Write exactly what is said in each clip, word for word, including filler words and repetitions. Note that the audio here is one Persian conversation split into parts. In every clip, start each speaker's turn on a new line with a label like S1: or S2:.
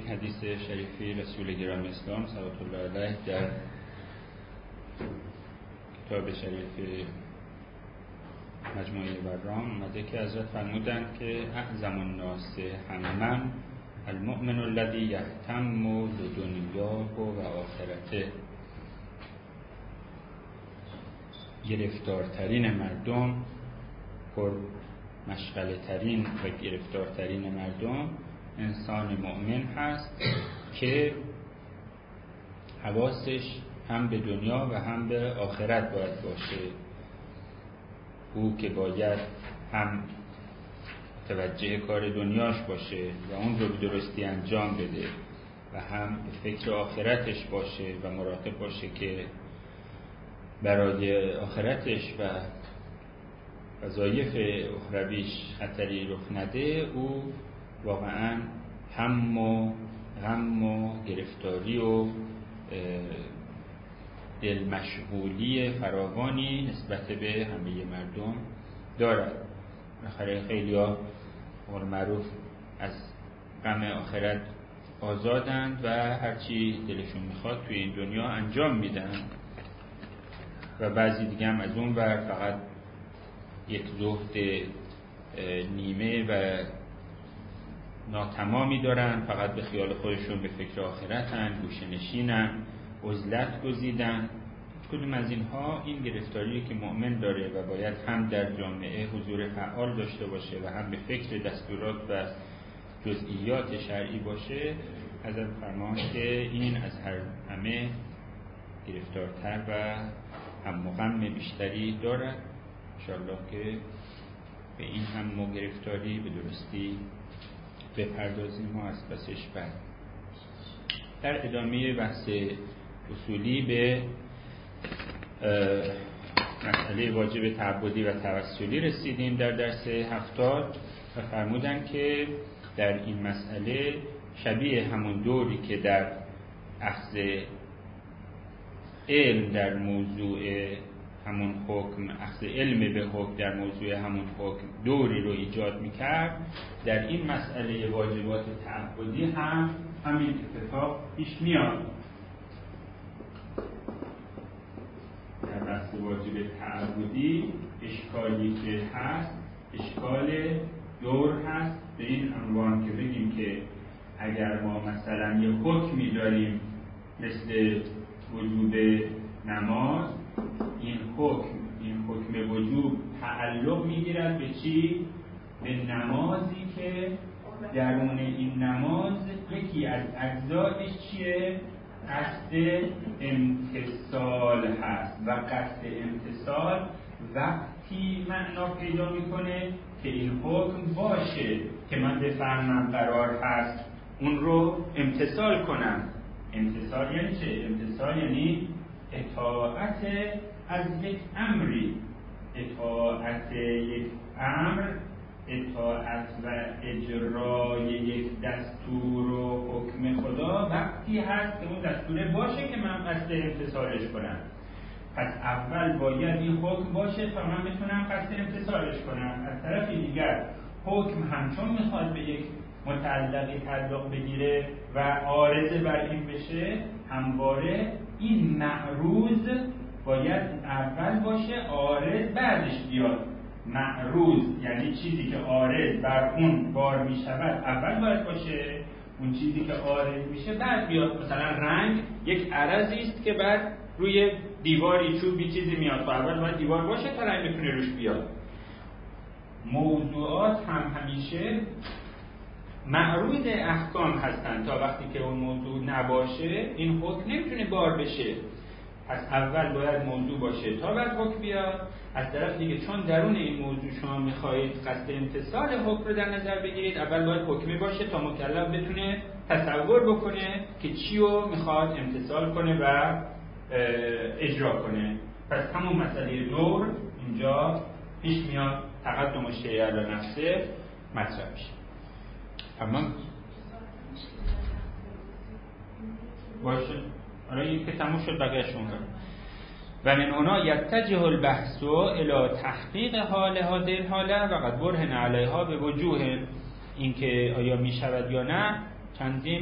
S1: حدیث شریفی رسول گرامی اسلام صلوات الله علیه در کتاب شریف مجموعه برام اومده که حضرت فرمودند که اعظم الناس همًا المؤمن الذی یهتم بدنیاه و آخرته. گرفتارترین مردم، پر مشغله ترین و گرفتارترین مردم انسان مؤمن هست که حواسش هم به دنیا و هم به آخرت باید باشه. او که باید هم توجه کار دنیاش باشه و اون رو به درستی انجام بده و هم به فکر آخرتش باشه و مراقب باشه که برای آخرتش و وظایف اخرویش خطری رخ نده. او واقعا هم و غم و گرفتاری و دل مشغولی فراوانی نسبت به همه مردم دارد. بالاخره خیلی‌ها قول معروف از غم آخرت آزادند و هرچی دلشون میخواد توی این دنیا انجام میدن و بعضی دیگه هم از اون ور فقط یک زهد نیمه و ناتمامی دارن، فقط به خیال خودشون به فکر آخرتن، گوشه نشینن، عزلت گزیدن. کدوم از اینها این گرفتاریه که مؤمن داره و باید هم در جامعه حضور فعال داشته باشه و هم به فکر دستورات و جزئیات شرعی باشه. حضرت فرمان که این از هر همه گرفتارتر و هم و غم بیشتری دارد. انشاءالله که به این هم و گرفتاری به درستی بپردازیم و از پسش بعد در ادامه بحث اصولی به مسئله واجب تعبدی و توسلی رسیدیم در درس هفتاد و فرمودن که در این مسئله شبیه همون دوری که در اخذ علم در موضوع همون حکم، اخذ علم به حکم در موضوع همون حکم دوری رو ایجاد میکرد، در این مسئله واجبات تعبدی هم همین اتفاق پیش میاد. در بحث واجب تعبدی اشکالی که هست اشکال دور هست به این عنوان که بگیم که اگر ما مثلا یه حکمی داریم مثل وجوب نماز، این حکم این حکم وجوب تعلق میگیرد به چی؟ به نمازی که درون این نماز یکی از اجزایش چیه؟ قصد امتثال هست و قصد امتثال وقتی معنا پیدا میکنه که این حکم باشه که من بفهمم قرار هست اون رو امتثال کنم. امتثال یعنی چه؟ امتثال یعنی اطاعت از یک امری. اطاعت یک امر، اطاعت و اجرای یک دستور و حکم خدا وقتی هست که اون دستور باشه که من قصد امتثالش کنم. پس اول باید این حکم باشه تا من بتونم قصد امتثالش کنم. از طرف دیگر حکم همچون میخواد به یک متعلقی تعلق بگیره و عارض بر این بشه، همواره این معروض باید اول باشه، عارض بعدش بیاد. معروض یعنی چیزی که عارض بر اون بار می شود اول باید باشه، اون چیزی که عارض میشه بعد بیاد. مثلا رنگ یک عرضی است که بعد روی دیواری چوبی چیزی میاد، خب اول باید دیوار باشه تا رنگ بتونه روش بیاد. موضوعات هم همیشه معروض احکام هستن تا وقتی که اون موضوع نباشه این حکم نمیتونه بار بشه. پس اول باید موضوع باشه تا بعد حکم بیاد. از طرف دیگه چون درون این موضوع شما میخواهید قصد امتثال حکم رو در نظر بگیرید، اول باید حکمی باشه تا مکلف بتونه تصور بکنه که چی رو میخواد امتثال کنه و اجرا کنه. پس همون مسئله دور اینجا پیش میاد، تقدم الشیء علی نفسه مطرح میشه. تمام باشه. آره این که تموم شد بقیه‌شون رو. و من هنا یتجه البحث الی تحقیق حالها دل حاله و قد برهن علیها به وجوه اینکه آیا می شود یا نه چندین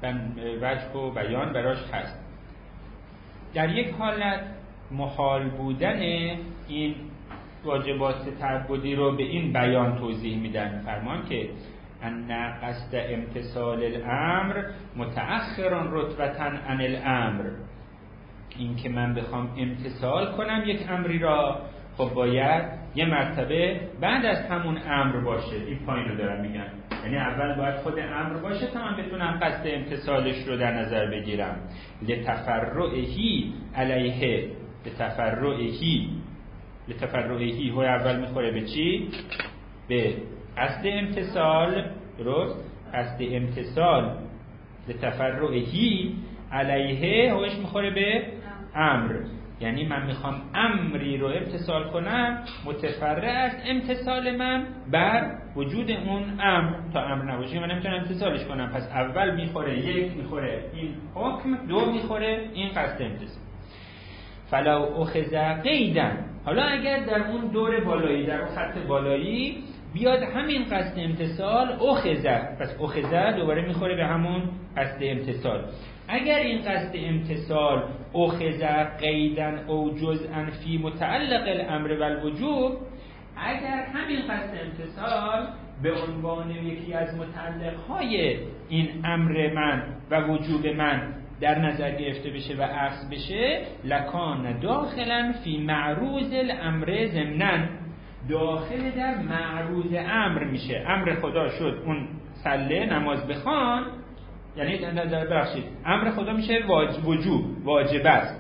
S1: وجه و بیان براش هست. در یک حالت محال بودن این واجبات تعبدی رو به این بیان توضیح میدن، فرمان که ان قصد امتثال الامر متأخر رتبة عن الامر، این که من بخوام امتثال کنم یک امری را، خب باید یه مرتبه بعد از همون امر باشه. این پایین رو دارم میگم، یعنی اول باید خود امر باشه تا من بتونم قصد امتثالش رو در نظر بگیرم. لتفرعهی علیه، لتفرعهی لتفرعهی هو اول میخوره به چی؟ به قصد امتثال. درست؟ قصد امتثال لتفرعهی علیه هوش میخوره به امر، یعنی من میخوام امری رو امتثال کنم متفرع از امتثال من بر وجود اون امر. تا امر نباشه من نمیتونم امتثالش کنم. پس اول میخوره یک میخوره این حکم، دو میخوره این قصد امتثال. فلو اخذ قیدا، حالا اگر در اون دور بالایی، در اون خط بالایی بیاد همین قصد امتثال اخذ، پس اخذ دوباره میخوره به همون قصد امتثال. اگر این قصد امتثال اخذ قیدن او جزءا فی متعلق الامر والوجوب، اگر همین قصد امتثال به عنوان یکی از متعلقهای این امر من و وجوب من در نظر گرفته بشه و اخذ بشه، لکان داخلا فی معروض الامر ضمناً، داخل در معروض امر میشه. امر خدا شد اون صله نماز بخوان، یعنی در بخشید امر خدا میشه واجب، وجوب، واجب است.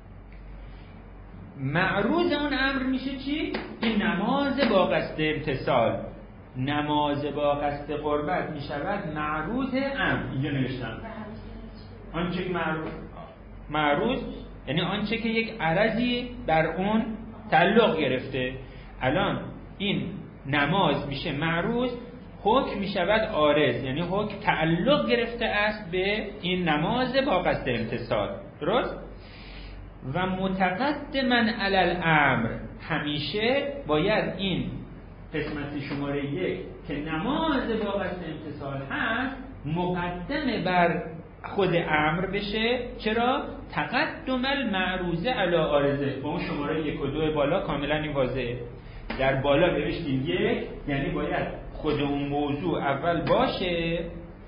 S1: معروض اون امر میشه چی؟ این نماز با قصد امتثال. نماز با قصد قربت میشود معروض امر. اینجا نوشتم آنچه که معروض معروض یعنی آنچه که یک عرضی بر اون تعلق گرفته. الان این نماز میشه معروض، حکم میشود عارض، یعنی حکم تعلق گرفته است به این نماز با قصد امتثال. درست؟ و متقدما علی الامر، همیشه باید این قسمت شماره یک که نماز با قصد امتثال هست مقدم بر خود امر بشه. چرا؟ تقدم المعروضه علی عارضه. با اون شماره یک و دو بالا کاملا این واضحه. در بالا نوشتیم یک، یعنی باید خود اون موضوع اول باشه.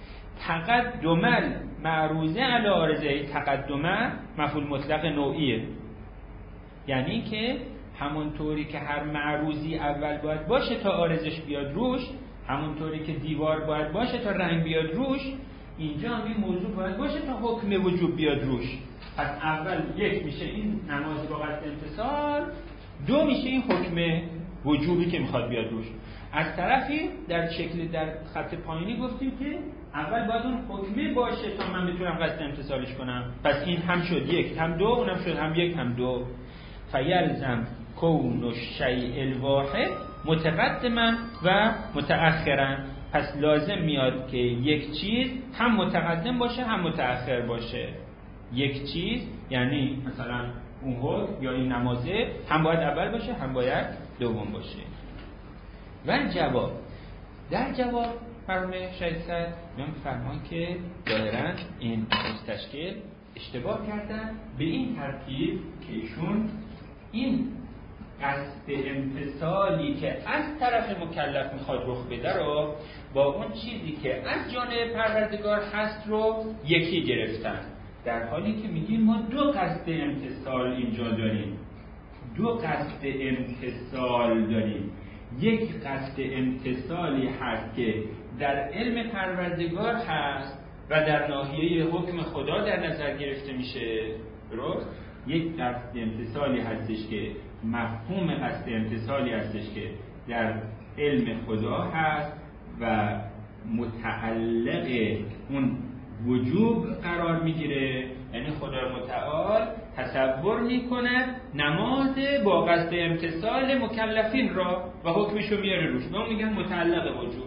S1: تقدم المعروضه علی عارضه، تقدم مفعول مطلق نوعیه، یعنی که همونطوری که هر معروضی اول باید باشه تا عارضش بیاد روش، همونطوری که دیوار باید باشه تا رنگ بیاد روش، اینجا هم این موضوع باید باشه تا حکم وجوب بیاد روش. پس اول یک میشه این نماز با قصد امتثال، دو میشه این حکم وجوبی که میخواد بیاد روش. از طرفی در شکل در خط پایینی گفتیم که اول باید اون حکمه باشه تا من بتونم قصد امتثالش کنم. پس این هم شد یک، هم دو، اونم شد هم یک هم دو. فیلزم کون الشیء الواحد متقدما و متأخرا، پس لازم میاد که یک چیز هم متقدم باشه هم متأخر باشه. یک چیز یعنی مثلا اون حکم یا این نمازه هم باید اول باشه هم باید دوم باشه. و جواب، در جواب فرمایش شهید صدر میان فرمان که ظاهراً این مستشکل اشتباه کردن به این ترتیب که ایشون این قصد امتثالی که از طرف مکلف میخواد رخ بده رو با اون چیزی که از جانب پروردگار هست رو یکی گرفتن، در حالی که میگیم ما دو قصد امتثال اینجا داریم. دو قصد امتثال داریم. یک قصد امتثالی هست که در علم پروردگار هست و در ناحیه حکم خدا در نظر گرفته میشه. درست؟ یک قصد امتثالی هستش که مفهوم قصد امتثالی هستش که در علم خدا هست و متعلق اون وجوب قرار میگیره، یعنی خدا متعال تصور میکند نماز با قصد امتثال مکلفین را و حکمشو میاره روش، به اون میگن متعلق وجوب.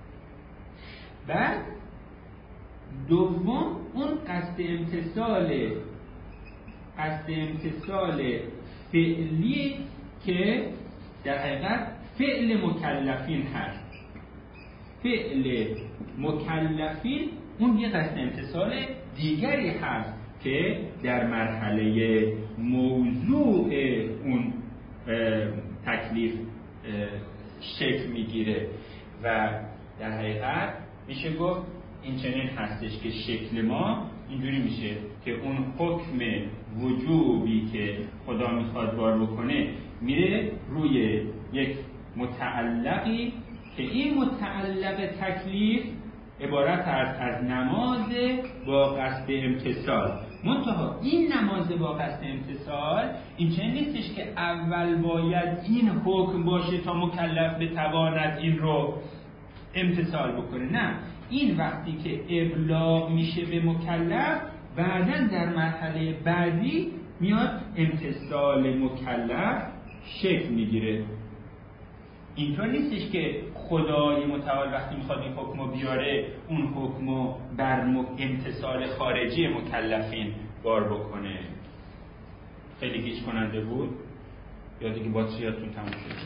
S1: بعد دوم اون قصد امتثال قصد امتثال فعلی که در حقیقت فعل مکلفین هست. فعل مکلفین اون یه قصد امتثال دیگری هست که در مرحله موضوع اون تکلیف شکل میگیره و در حقیقت میشه گفت این چنین هستش که شکل ما اینجوری میشه که اون حکم وجوبی که خدا میخواد بار بکنه میره روی یک متعلقی که این متعلق تکلیف عبارت است از نماز با قصد امتثال. منتها این نماز با قصد امتثال این چنین نیستش که اول باید این حکم باشه تا مکلف بتواند این رو امتثال بکنه. نه، این وقتی که ابلاغ میشه به مکلف، بعداً در مرحله بعدی میاد امتثال مکلف شکل میگیره. اینطور نیستش که خدای متعال وقتی میخواد این حکم رو بیاره اون حکم رو بر امتثال خارجی مکلفین بار بکنه. خیلی گیج کننده بود یا دیگه باتریاتون تموم شد؟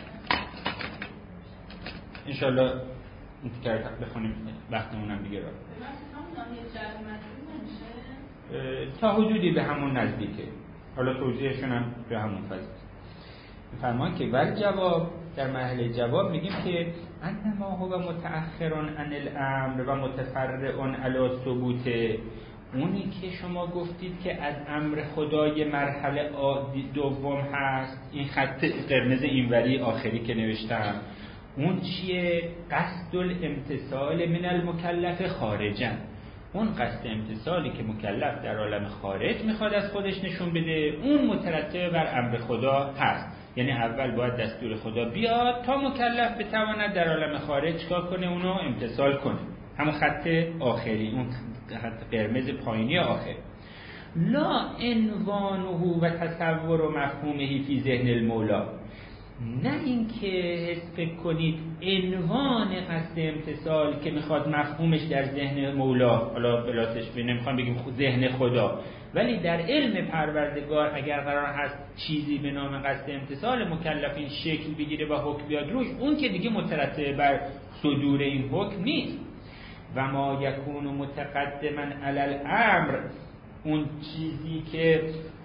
S1: انشالله این تیکر بخونیم وقتمونم دیگه را تا حدودی به همون نزدیکه. حالا توضیحشون هم به همون فضل فرمان که ول جواب در مرحله جواب میگیم که انما هو متأخرون عن الامر و متفرعون علی ثبوت. اونی که شما گفتید که از امر خدای مرحله دوم هست، این خط قرمز اینوری آخری که نوشتم، اون چیه؟ قصد الامتثال من المکلف خارجا. اون قصد امتثالی که مکلف در عالم خارج میخواد از خودش نشون بده، اون مترتب بر امر خدا هست. یعنی اول باید دستور خدا بیاد تا مکلف بتواند در عالم خارج کار کنه، اونو امتثال کنه. همون خط آخری، اون خط قرمز پایینی آخر. لا عنوانه و تصور و مفهومه فی ذهن المولا. نه اینکه حس فکر کنید عنوان قصد امتثال که میخواد مفهومش در ذهن مولا، حالا بلاتش به نمیخوام بگیم ذهن خدا، ولی در علم پروردگار اگر قرار هست چیزی به نام قصد امتثال مکلفین شکل بگیره و حکم بیاد روش، اون که دیگه مترتب بر صدور این حکم نیست. و ما یکون متقدما علی الامر، اون چیزی که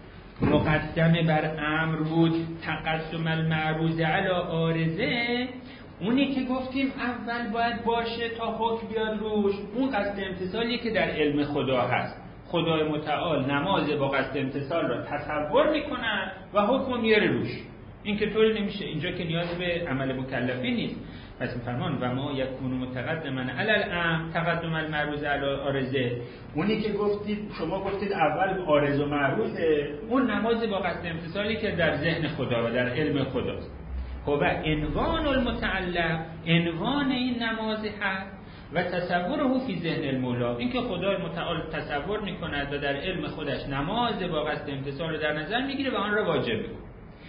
S1: مقدم بر امر بود، تقدم المعروض علی عارضه، اونی که گفتیم اول باید باشه تا حکم بیاد روش، اون قصد امتثالی که در علم خدا هست. خدای متعال نماز با قصد امتثال را تصور میکنه و حکم میاره روش. این که طوری نمیشه، اینجا که نیاز به عمل مکلفی نیست. پس میفرمان و ما یکون متقدما علی الامر تقدم المعروض علی عارضه، اونی که گفتید شما گفتید اول عارض و معروضه، اون نماز با قصد امتثالی که در ذهن خدا و در علم خداست. و عنوان المتعلق، عنوان این نماز هست و تصوره فی ذهن المولا، این که خدای متعال تصور میکند و در علم خودش نماز با قصد امتثال رو در نظر میگیره و آن را واجب میکنه.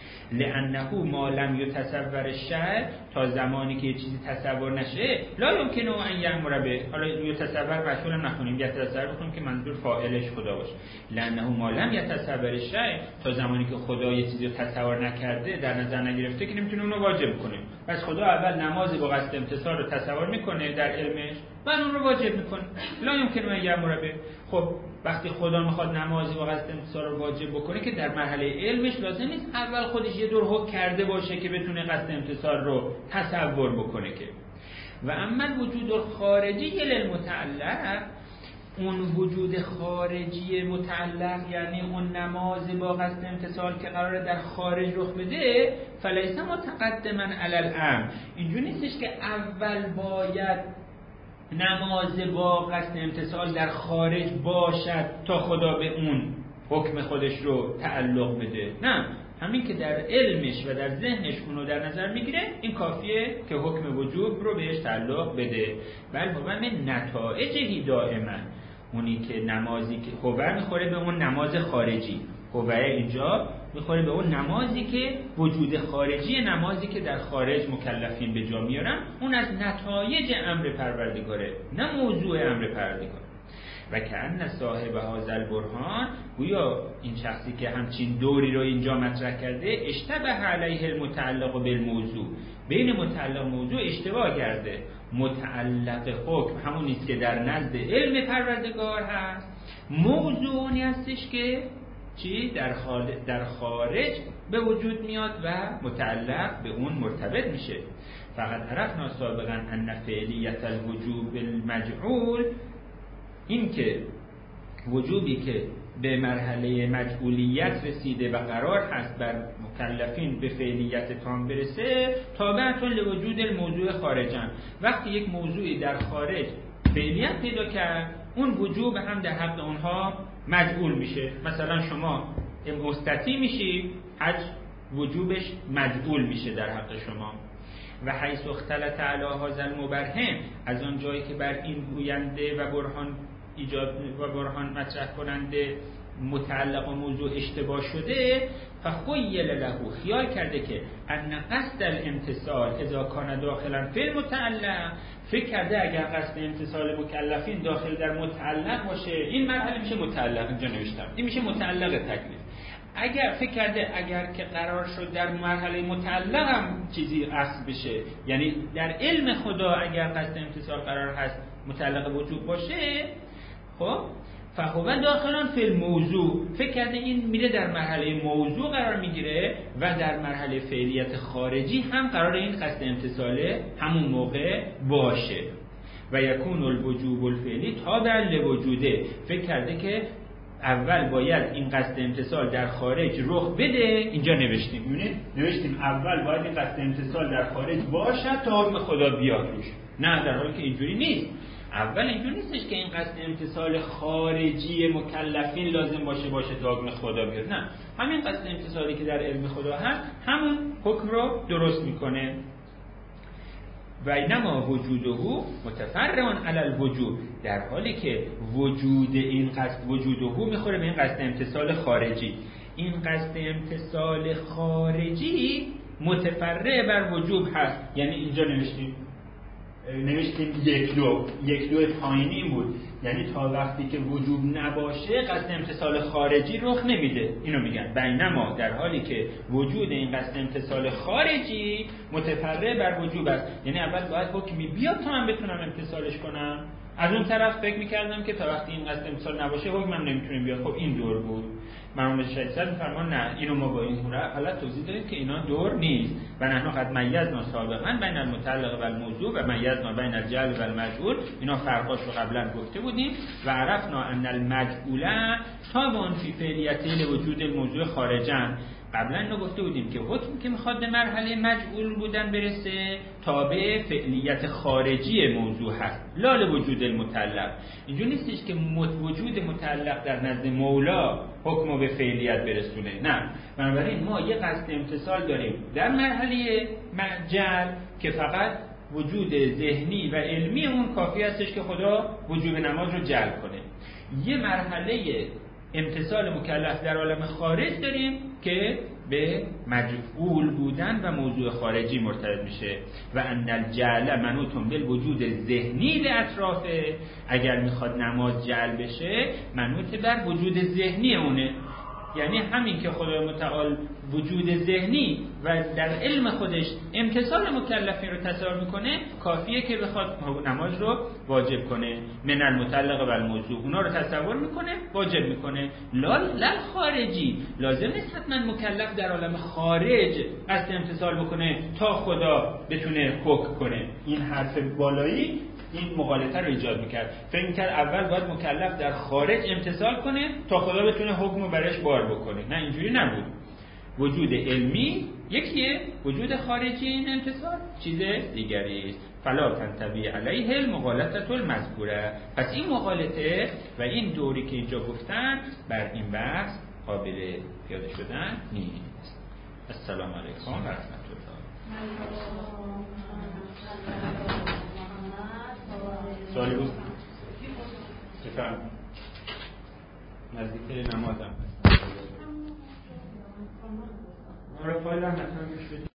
S1: لانه ما لم یتصور الشرع، تا زمانی که یه چیزی تصور نشه لا یمکن ان یامر به، حالا یتصور مشهور نخونیم، یتصور بکنیم که منظور فاعلش خدا باشه. لانه ما لم یتصور الشرع، تا زمانی که خدا یه چیزی رو تصور نکرده، در نظر نگرفته، که نمیتونه اون رو واجب کنه. پس خدا اول نماز با قصد امتثال رو تصور میکنه در علمش، بعد اون رو واجب میکنه. لا یمکن ان یامر به. خب وقتی خدا میخواد نماز با قصد امتثال رو واجب بکنه که در مرحله علمش لازم نیست اول خودش یه دور حکم کرده باشه که بتونه قصد امتثال رو تصور بکنه که. و اما وجود خارجی للمتعلق، اون وجود خارجی متعلق یعنی اون نماز با قصد امتثال که قراره در خارج رخ بده، فلیس متقدما علی الامر، اینجوری نیستش که اول باید نماز با قصد امتثال در خارج باشد تا خدا به اون حکم خودش رو تعلق بده. نه، همین که در علمش و در ذهنش اونو در نظر میگیره این کافیه که حکم وجوب رو بهش تعلق بده. بل هو من نتایجی دائما، اونی که نمازی که هو میخوره به اون نماز خارجی، هو اینجا میخوره به اون نمازی که وجود خارجی نمازی که در خارج مکلفین به جا میارن، اون از نتایج امر پروردگاره، نه موضوع امر پروردگار. و کأن صاحب هذا البرهان، گویا این شخصی که همچین دوری رو اینجا مطرح کرده، اشتبه علیه المتعلق بالموضوع، بین متعلق موضوع اشتباه کرده. متعلق حکم همون نیست که در نزد علم پروردگار هست، موضوعی هستش که چی در خارج, در خارج به وجود میاد و متعلق به اون مرتبط میشه. فقط عرفنا سابقا ان فعلیت الوجوب المجعول، این که وجوبی که به مرحله مجعولیت رسیده و قرار هست بر مکلفین به فعلیت تام برسه، تابعتون لوجود الموضوع خارجن. وقتی یک موضوعی در خارج فعلیت پیدا کرد، اون وجوب هم در حق اونها مجعول میشه. مثلا شما مستطیع میشی، حج وجوبش مجعول میشه در حق شما. و حیث اختلط علی هذا المبرهن، از آن جایی که بر این گوینده و برهان ایجاد و برهان مطرح کننده متعلق و موضوع اشتباه شده، فخیل له، خیال کرده که ان قصد الامتصال اذا کان داخلا فی المتعلق، فکر کرده اگر قصد امتصال مکلفین داخل در متعلق باشه، این مرحله میشه متعلق، اینجا نوشتم این میشه متعلق تکلیف. اگر فکر کرده اگر که قرار شد در مرحله متعلق هم چیزی اصل بشه، یعنی در علم خدا اگر قصد امتصال قرار هست متعلق وجوب باشه، خب فهو داخلان فی الموضوع، فکر کرده این میره در مرحله موضوع قرار میگیره و در مرحله فعلیت خارجی هم قرار این قصد امتصاله همون موقع باشه. و یکون الوجوب الفعلی تابع لوجوده، فکر کرده که اول باید این قصد امتصال در خارج رخ بده. اینجا نوشتیم، میبینید نوشتیم اول باید این قصد امتصال در خارج باشد تا حکم خدا بیاد روش. نه، در حالی که اینجوری نیست. اول اینجوری نیستش که این قصد امتصال خارجی مکلفین لازم باشه باشه تا حکم خدا بیاد. نه، همین قصد امتصالی که در علم خدا هست همون حکم رو درست میکنه. و اینما وجوده متفرع علی الوجوب، در حالی که وجود این قصد وجوده میخوره به این قصد امتصال خارجی. این قصد امتصال خارجی متفرع بر وجوب هست. یعنی اینجا نوشتیم نوشتیم یک دو یک دو پایینی بود، یعنی تا وقتی که وجوب نباشه قصد امتصال خارجی رخ نمیده. اینو میگن بینما، در حالی که وجود این قصد امتصال خارجی متفرع بر وجوب است. یعنی اول باید حکمی بیاد تا من بتونم امتصالش کنم. از اون طرف فکر میکردم که تا وقتی این قصد امتصال نباشه حکمم نمیتونیم بیاد. خب این دور بود. مرحوم شیخ میفرمان نه، اینو ما با این حالت توضیح دادیم که اینا دور نیست. و نحن قد میزنا سابقا بین المتعلق و الموضوع و میزنا بین الجعل و المجعول، اینا فرقاش رو قبلا گفته بودیم. و عرفنا ان المجعول تابع فی فعلیته لوجود الموضوع خارجا، قبلا اینو گفته بودیم که حکمی که میخواد به مرحله مجعول بودن برسه تابع فعلیت خارجی موضوع هست، لا لوجود المتعلق. اینجور نیستش که وجود متعلق در نزد مولا حکم به فعلیت برسونه، نه. بنابراین ما یه قصد امتصال داریم در مرحله جعل که فقط وجود ذهنی و علمی اون کافی هستش که خدا وجوب نماز رو جعل کنه. یه مرحله امتصال مکلف در عالم خارج داریم که به مجعول بودن و موضوع خارجی مرتبط میشه. و ان الجعل منوط بالوجود ذهنی لاطرافه، اگر میخواد نماز جعل بشه منوط بر وجود ذهنی اونه. یعنی همین که خدای متعال وجود ذهنی و در علم خودش امتصال مکلفین رو تصور میکنه، کافیه که بخواد نماز رو واجب کنه. من المتعلق و الموضوع، اونا رو تصور میکنه واجب میکنه. لال خارجی، لازم نیست حتما مکلف در عالم خارج قصد امتصال بکنه تا خدا بتونه حکم کنه. این حرف بالایی این مغالطه رو ایجاد میکرد. فکر میکرد اول باید مکلف در خارج امتصال کنه تا خدا بتونه حکم رو برش بار بکنه. نه، اینجوری نبود. وجود علمی یکیه، وجود خارجی این امتصال چیز دیگری است. فلا تنطبی علیه المغالطه المذکوره. پس این مغالطه و این دوری که اینجا گفتن بر این بحث قابل پیاده شدن نیست. السلام علیکم و رحمت الله. سوالی بود؟ بفرم. نزدیک نمازم هست. آره فایل هم مثلا